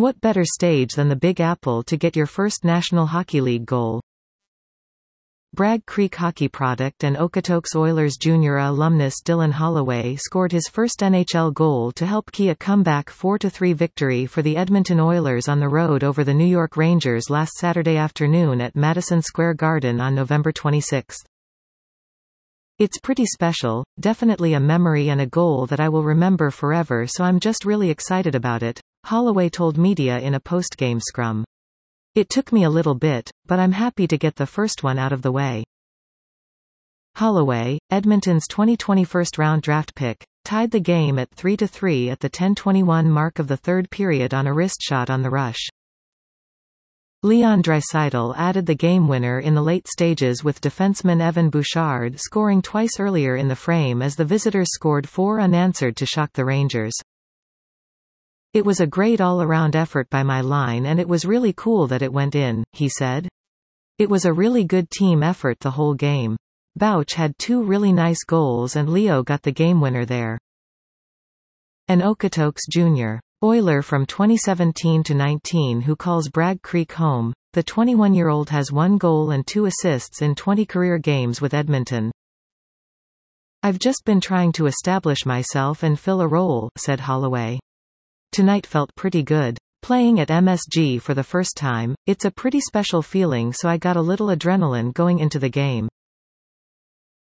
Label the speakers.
Speaker 1: What better stage than the Big Apple to get your first National Hockey League goal? Bragg Creek hockey product and Okotoks Oilers junior alumnus Dylan Holloway scored his first NHL goal to help key a comeback 4-3 victory for the Edmonton Oilers on the road over the New York Rangers last Saturday afternoon at Madison Square Garden on November 26. It's pretty special, definitely a memory and a goal that I will remember forever, so I'm just really excited about it, Holloway told media in a post-game scrum. It took me a little bit, but I'm happy to get the first one out of the way. Holloway, Edmonton's 2020 first-round draft pick, tied the game at 3-3 at the 10:21 mark of the third period on a wrist shot on the rush. Leon Draisaitl added the game winner in the late stages with defenseman Evan Bouchard scoring twice earlier in the frame as the visitors scored 4 unanswered to shock the Rangers. It was a great all-around effort by my line and it was really cool that it went in, he said. It was a really good team effort the whole game. Bouch had 2 really nice goals and Leo got the game winner there. An Okotoks Jr. Oiler from 2017 to 19 who calls Bragg Creek home, the 21-year-old has 1 goal and 2 assists in 20 career games with Edmonton. I've just been trying to establish myself and fill a role, said Holloway. Tonight felt pretty good. Playing at MSG for the first time, it's a pretty special feeling, so I got a little adrenaline going into the game.